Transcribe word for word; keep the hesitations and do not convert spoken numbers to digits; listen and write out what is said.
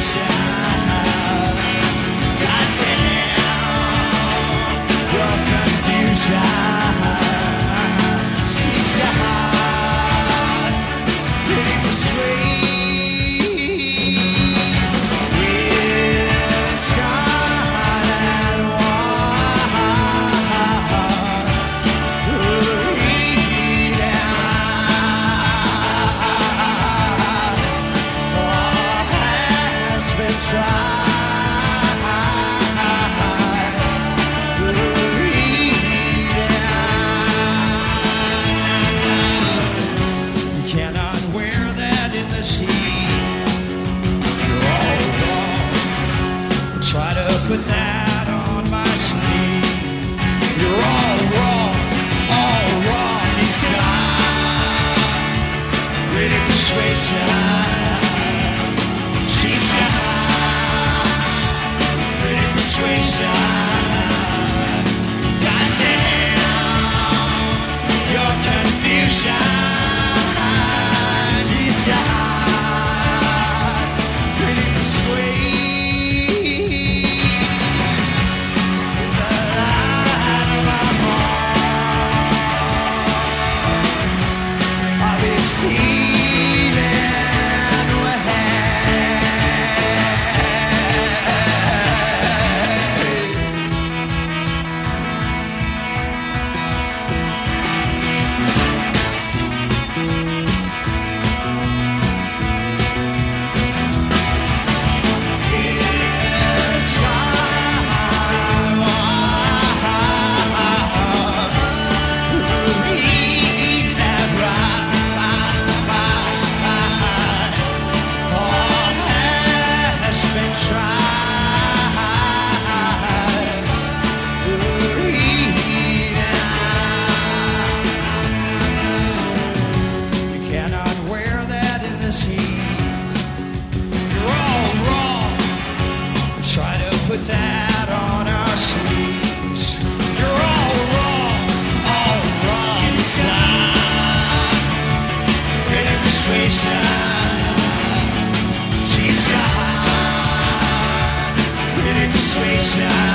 Put that on my sleeve. You're all wrong, all wrong. He's got pretty persuasion. She's got pretty persuasion. Goddamn, your confusion. She's got pretty persuasion. Put that on our sleeves. You're all wrong, all wrong. She's got pretty persuasion. She's got pretty persuasion.